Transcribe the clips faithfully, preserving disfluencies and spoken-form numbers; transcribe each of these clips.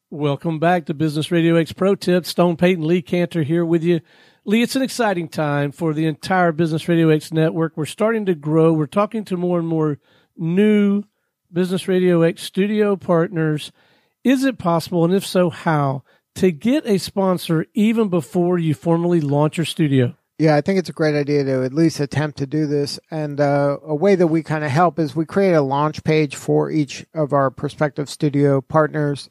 Welcome back to Business Radio X Pro Tips. Stone Payton, Lee Cantor here with you. Lee, it's an exciting time for the entire Business Radio X network. We're starting to grow. We're talking to more and more new Business Radio X studio partners. Is it possible, and if so, how, to get a sponsor even before you formally launch your studio? Yeah, I think it's a great idea to at least attempt to do this. And uh, a way that we kind of help is we create a launch page for each of our prospective studio partners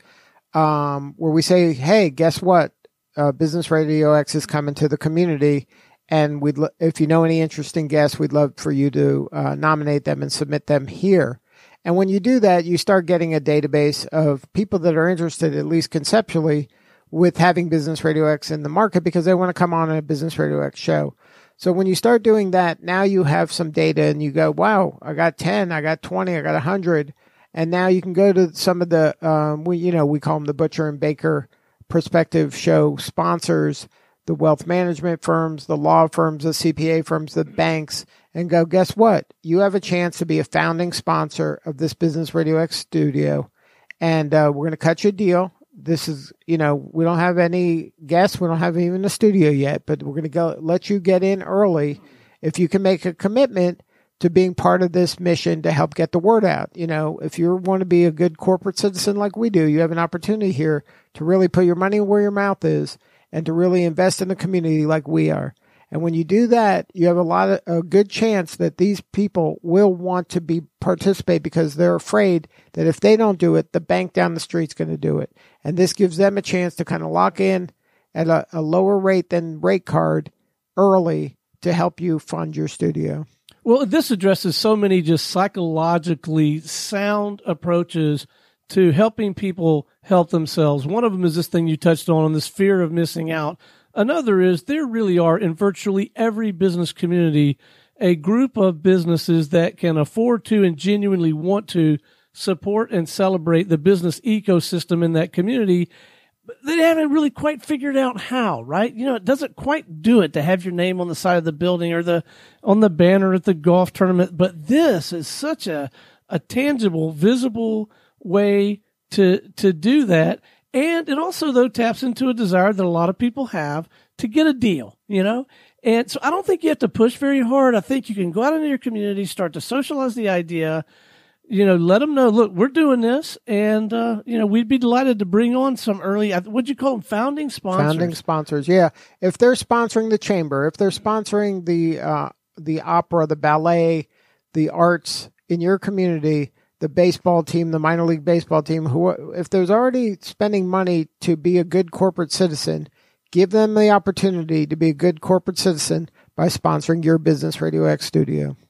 um, where we say, hey, guess what? Uh, Business Radio X is coming to the community. And we'd lo- if you know any interesting guests, we'd love for you to uh, nominate them and submit them here. And when you do that, you start getting a database of people that are interested, at least conceptually, with having Business Radio X in the market because they want to come on a Business Radio X show. So when you start doing that, now you have some data and you go, wow, I got ten, I got twenty, I got one hundred. And now you can go to some of the, um, we you know, we call them the Butcher and Baker prospective show sponsors, the wealth management firms, the law firms, the C P A firms, the banks, and go, guess what? You have a chance to be a founding sponsor of this Business Radio X studio, and uh, we're going to cut you a deal. This is, you know, we don't have any guests. We don't have even a studio yet, but we're going to go let you get in early if you can make a commitment to being part of this mission to help get the word out. You know, if you want to be a good corporate citizen like we do, you have an opportunity here to really put your money where your mouth is and to really invest in the community like we are. And when you do that, you have a lot of a good chance that these people will want to be participate because they're afraid that if they don't do it, the bank down the street's going to do it. And this gives them a chance to kind of lock in at a, a lower rate than rate card early to help you fund your studio. Well, this addresses so many just psychologically sound approaches to helping people help themselves. One of them is this thing you touched on, on this fear of missing out. Another is there really are in virtually every business community a group of businesses that can afford to and genuinely want to support and celebrate the business ecosystem in that community. But they haven't really quite figured out how, right? You know, it doesn't quite do it to have your name on the side of the building or the on the banner at the golf tournament. But this is such a, a tangible, visible way to to do that. And it also, though, taps into a desire that a lot of people have to get a deal, you know? And so I don't think you have to push very hard. I think you can go out into your community, start to socialize the idea, you know, let them know, look, we're doing this. And, uh, you know, we'd be delighted to bring on some early, what'd you call them? Founding sponsors. Founding sponsors, yeah. If they're sponsoring the chamber, if they're sponsoring the uh, the opera, the ballet, the arts in your community, the baseball team, the minor league baseball team, who, if there's already spending money to be a good corporate citizen, give them the opportunity to be a good corporate citizen by sponsoring your Business Radio X studio.